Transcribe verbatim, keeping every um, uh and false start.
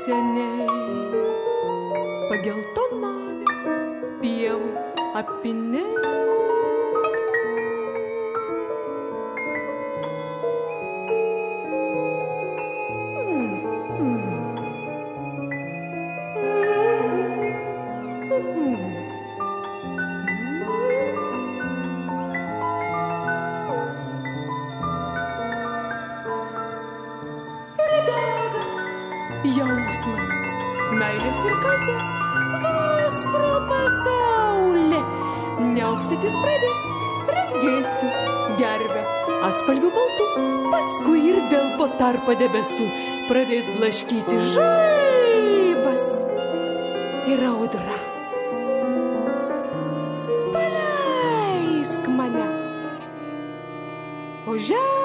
seniai, pageltonavę pievų apiniai. Jausmas, meilės ir kaltės vos pro pasaulį. Neaukstytis pradės, regėsiu gervę atspalvių baltų, paskui ir vėl po tarpą debesų pradės blaškyti žaibas ir audra. Paleisk mane po žemę.